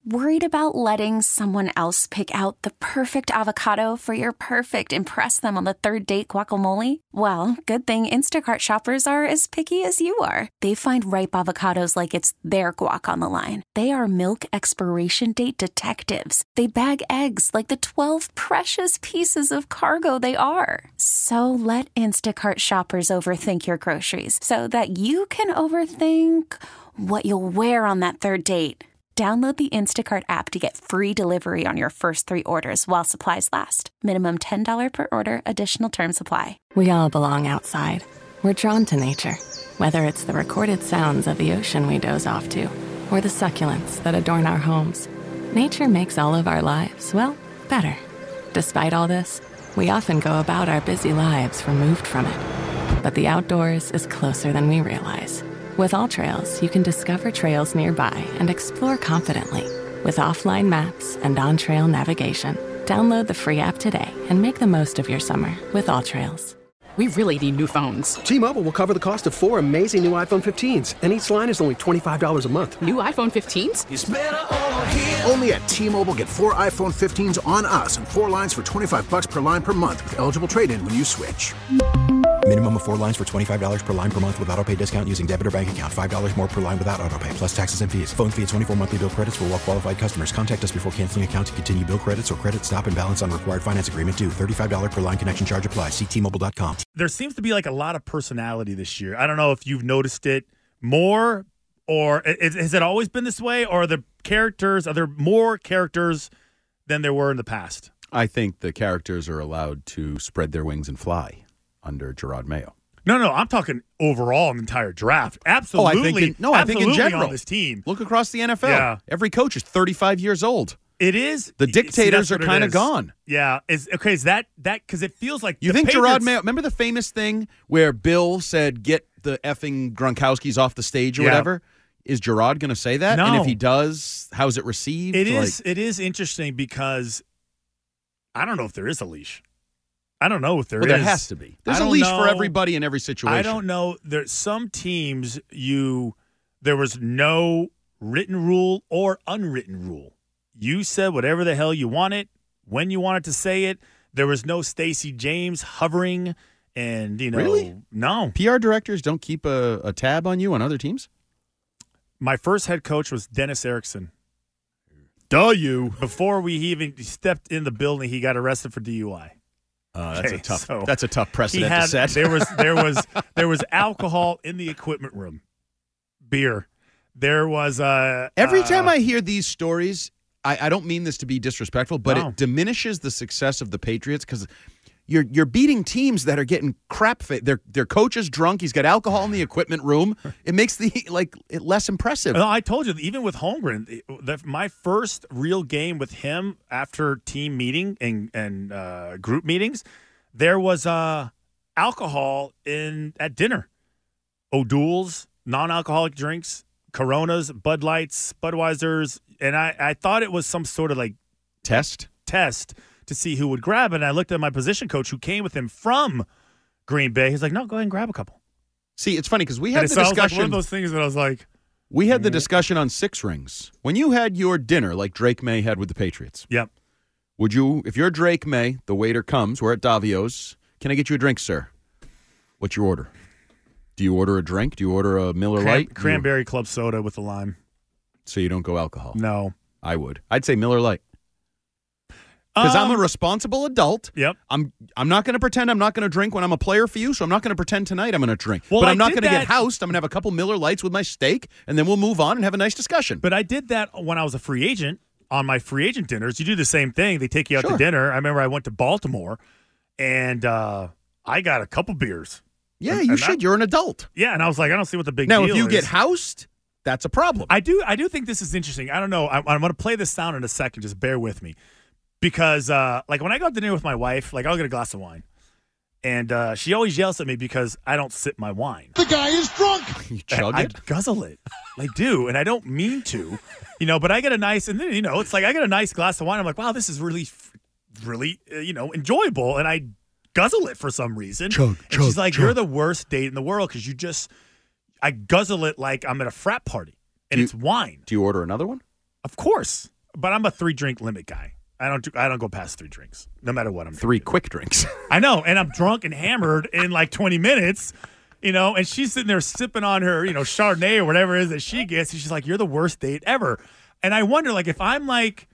Worried about letting someone else pick out the perfect avocado for your perfect impress them on the third date guacamole? Well, good thing Instacart shoppers are as picky as you are. They find ripe avocados like it's their guac on the line. They are milk expiration date detectives. They bag eggs like the 12 precious pieces of cargo they are. So let Instacart shoppers overthink your groceries so that you can overthink what you'll wear on that third date. Download the Instacart app to get free delivery on your first 3 orders while supplies last. Minimum $10 per order. Additional terms apply. We all belong outside. We're drawn to nature. Whether it's the recorded sounds of the ocean we doze off to, or the succulents that adorn our homes, nature makes all of our lives, well, better. Despite all this, we often go about our busy lives removed from it. But the outdoors is closer than we realize. With AllTrails, you can discover trails nearby and explore confidently. With offline maps and on-trail navigation, download the free app today and make the most of your summer with AllTrails. We really need new phones. T-Mobile will cover the cost of 4 amazing new iPhone 15s, and each line is only $25 a month. New iPhone 15s? It's better over here. Only at T-Mobile, get 4 iPhone 15s on us and 4 lines for $25 per line per month with eligible trade-in when you switch. Minimum of 4 lines for $25 per line per month with autopay discount using debit or bank account. $5 more per line without autopay, plus taxes and fees. Phone fee at 24 monthly bill credits for well-qualified customers. Contact us before canceling account to continue bill credits or credit stop and balance on required finance agreement due. $35 per line connection charge applies. See T-Mobile.com. There seems to be like a lot of personality this year. I don't know if you've noticed it more, or has it always been this way, or are there more characters than there were in the past? I think the characters are allowed to spread their wings and fly under Gerard Mayo. No, I'm talking overall in the entire draft. Absolutely. I think in general on this team. Look across the NFL. Yeah. Every coach is 35 years old. It is. The dictators are kind of gone. Yeah. Is that because it feels like you think Gerard Mayo? Remember the famous thing where Bill said, "Get the effing Gronkowskis off the stage" or whatever. Is Gerard going to say that? No. And if he does, how's it received? It is interesting because I don't know if there is a leash. I don't know if there is. There has to be. There's a leash for everybody in every situation. I don't know. There's some teams there was no written rule or unwritten rule. You said whatever the hell you wanted, when you wanted to say it. There was no Stacey James hovering and, Really? No. PR directors don't keep a tab on you on other teams? My first head coach was Dennis Erickson. Before we even stepped in the building, he got arrested for DUI. That's a tough precedent to set. There was alcohol in the equipment room, beer. There was every time I hear these stories, I don't mean this to be disrespectful, but No. it diminishes the success of the Patriots because you're beating teams that are getting crap. Their coach is drunk. He's got alcohol in the equipment room. It makes it less impressive. No, I told you, even with Holmgren, my first real game with him after team meeting and group meetings, there was alcohol at dinner. O'Doul's, non-alcoholic drinks, Coronas, Bud Lights, Budweisers, and I thought it was some sort of test to see who would grab it. And I looked at my position coach who came with him from Green Bay. He's like, no, go ahead and grab a couple. See, it's funny because we had the discussion. Like one of those things that I was like. We had the discussion on 6 rings. When you had your dinner like Drake May had with the Patriots. Yep. Would you, if you're Drake May, the waiter comes, we're at Davio's, can I get you a drink, sir? What's your order? Do you order a drink? Do you order a Miller Lite? Cranberry Club soda with a lime. So you don't go alcohol? No. I would. I'd say Miller Lite. Because I'm a responsible adult. Yep. I'm not going to pretend I'm not going to drink when I'm a player for you, so I'm not going to pretend tonight I'm going to drink. Well, but I'm not going to get housed. I'm going to have a couple Miller Lights with my steak, and then we'll move on and have a nice discussion. But I did that when I was a free agent. On my free agent dinners, you do the same thing. They take you out to dinner. I remember I went to Baltimore, and I got a couple beers. Yeah, you should. You're an adult. Yeah, and I was like, I don't see what the big deal is. Now, if you get housed, that's a problem. I do think this is interesting. I don't know. I'm going to play this sound in a second. Just bear with me. Because, when I go out to dinner with my wife, I'll get a glass of wine. And she always yells at me because I don't sip my wine. The guy is drunk. You chug I it? guzzle it. I do, and I don't mean to. But I get a nice, and then, it's like I get a nice glass of wine. I'm like, wow, this is really, really, enjoyable. And I guzzle it for some reason. Chug. She's like, you're the worst date in the world because I guzzle it like I'm at a frat party. And it's wine. Do you order another one? Of course. but I'm a 3-drink limit guy. I don't go past 3 drinks, no matter what I'm doing. 3 quick drinks. I know, and I'm drunk and hammered in like 20 minutes, and she's sitting there sipping on her, Chardonnay or whatever it is that she gets, and she's like, "You're the worst date ever." And I wonder, like, if I'm like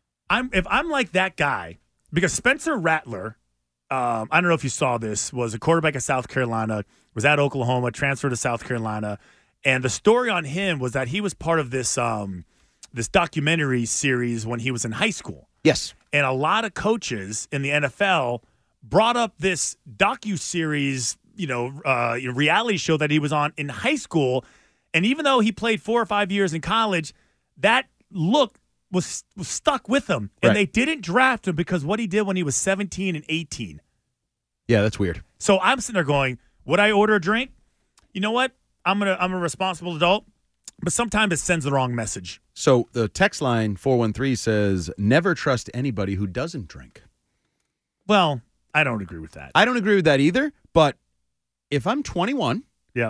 that guy, because Spencer Rattler, I don't know if you saw this, was a quarterback at South Carolina, was at Oklahoma, transferred to South Carolina, and the story on him was that he was part of this this documentary series when he was in high school. Yes. And a lot of coaches in the NFL brought up this docuseries, reality show that he was on in high school. And even though he played 4 or 5 years in college, that look was stuck with him. And They didn't draft him because what he did when he was 17 and 18. Yeah, that's weird. So I'm sitting there going, would I order a drink? You know what? I'm a responsible adult, but sometimes it sends the wrong message. So the text line 413 says, never trust anybody who doesn't drink. Well, I don't agree with that. I don't agree with that either, but if I'm 21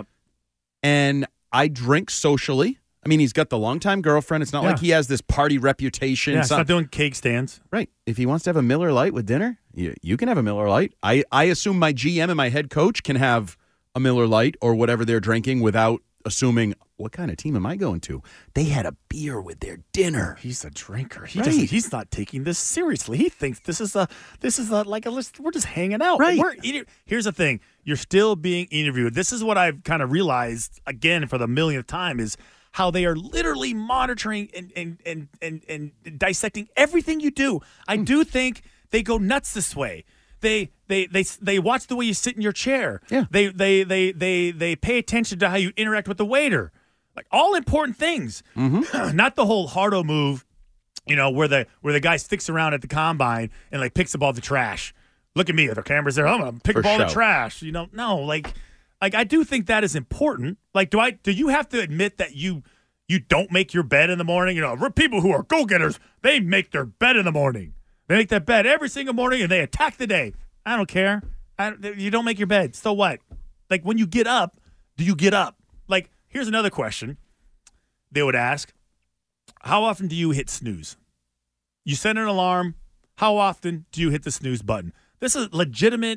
and I drink socially, I mean, he's got the longtime girlfriend. It's not like he has this party reputation. Yeah, it's not doing cake stands. Right. If he wants to have a Miller Lite with dinner, you can have a Miller Lite. I assume my GM and my head coach can have a Miller Lite or whatever they're drinking without assuming, what kind of team am I going to? They had a beer with their dinner. He's a drinker. He's not taking this seriously. He thinks this is we're just hanging out. Right. Here's the thing. You're still being interviewed. This is what I've kind of realized again for the millionth time is how they are literally monitoring and dissecting everything you do. I do think they go nuts this way. They watch the way you sit in your chair. Yeah. They pay attention to how you interact with the waiter. Like all important things. Mm-hmm. Not the whole hardo move, where the guy sticks around at the combine and like picks up all the trash. Look at me, the camera's there. I'm gonna pick up all the trash. No, like I do think that is important. Like, do you have to admit that you don't make your bed in the morning? People who are go-getters, they make their bed in the morning. They make their bed every single morning, and they attack the day. I don't care. You don't make your bed. So what? Like, when you get up, do you get up? Like, here's another question they would ask. How often do you hit snooze? You set an alarm. How often do you hit the snooze button? This is a legitimate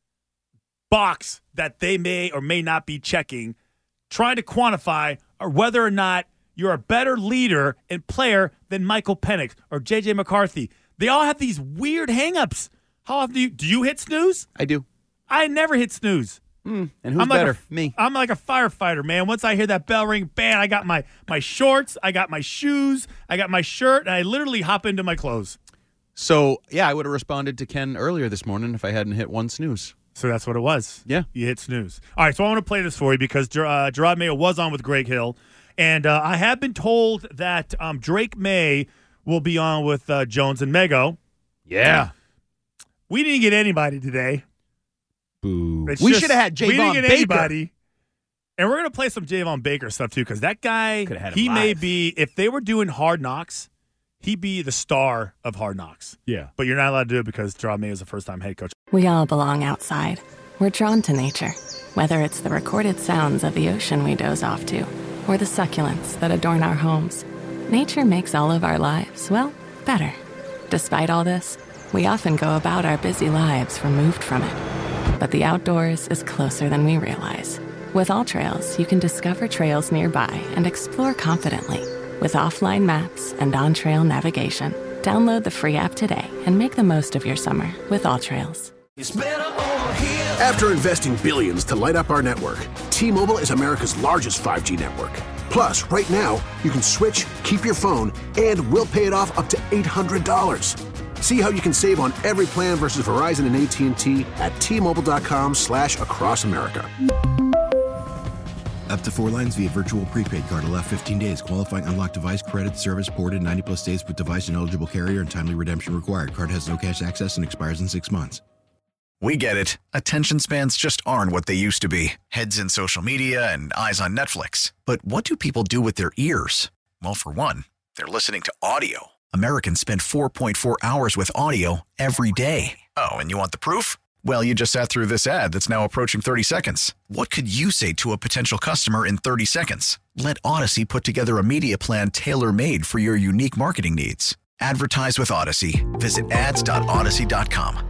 box that they may or may not be checking, trying to quantify whether or not you're a better leader and player than Michael Penix or J.J. McCarthy. They all have these weird hang-ups. How often do you hit snooze? I do. I never hit snooze. And who's better? Me. I'm like a firefighter, man. Once I hear that bell ring, bam, I got my shorts, I got my shoes, I got my shirt, and I literally hop into my clothes. So, yeah, I would have responded to Ken earlier this morning if I hadn't hit one snooze. So that's what it was. Yeah. You hit snooze. All right, so I want to play this for you because Gerard Mayo was on with Greg Hill, and I have been told that Drake May will be on with Jones and Mego. Yeah. We didn't get anybody today. Boo. We should have had Javon Baker. We didn't get anybody. And we're going to play some Javon Baker stuff, too, because that guy, he may be, if they were doing Hard Knocks, he'd be the star of Hard Knocks. Yeah. But you're not allowed to do it because Gerard Mayo is the first-time head coach. We all belong outside. We're drawn to nature, whether it's the recorded sounds of the ocean we doze off to or the succulents that adorn our homes. Nature makes all of our lives, well, better. Despite all this, we often go about our busy lives removed from it. But the outdoors is closer than we realize. With AllTrails, you can discover trails nearby and explore confidently. With offline maps and on-trail navigation, download the free app today and make the most of your summer with AllTrails. After investing billions to light up our network, T-Mobile is America's largest 5G network. Plus, right now, you can switch, keep your phone, and we'll pay it off up to $800. See how you can save on every plan versus Verizon and AT&T at T-Mobile.com/across America. Up to 4 lines via virtual prepaid card. Allow 15 days. Qualifying unlocked device credit service ported 90-plus days with device and eligible carrier and timely redemption required. Card has no cash access and expires in 6 months. We get it. Attention spans just aren't what they used to be. Heads in social media and eyes on Netflix. But what do people do with their ears? Well, for one, they're listening to audio. Americans spend 4.4 hours with audio every day. Oh, and you want the proof? Well, you just sat through this ad that's now approaching 30 seconds. What could you say to a potential customer in 30 seconds? Let Odyssey put together a media plan tailor-made for your unique marketing needs. Advertise with Odyssey. Visit ads.odyssey.com.